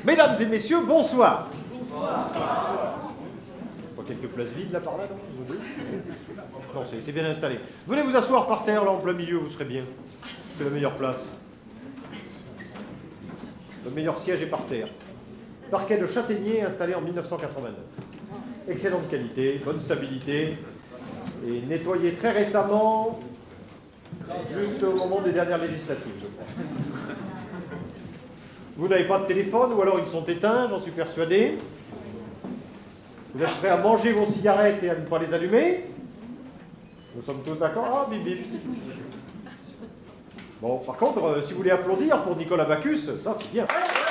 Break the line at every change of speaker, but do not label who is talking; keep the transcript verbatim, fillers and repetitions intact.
Mesdames et messieurs, bonsoir. Bonsoir. Pas quelques places vides là par là, non? Non, c'est bien installé. Venez vous asseoir par terre, là en plein milieu, vous serez bien. C'est la meilleure place. Le meilleur siège est par terre. Parquet de châtaignier installé en mille neuf cent quatre-vingt-neuf. Excellente qualité, bonne stabilité. Et nettoyé très récemment, juste au moment des dernières législatives, je crois. Vous n'avez pas de téléphone, ou alors ils sont éteints, j'en suis persuadé. Vous êtes prêts à manger vos cigarettes et à ne pas les allumer? Nous sommes tous d'accord? Ah, bip bip. Bon, par contre, euh, si vous voulez applaudir pour Nicolas Bacchus, ça c'est bien.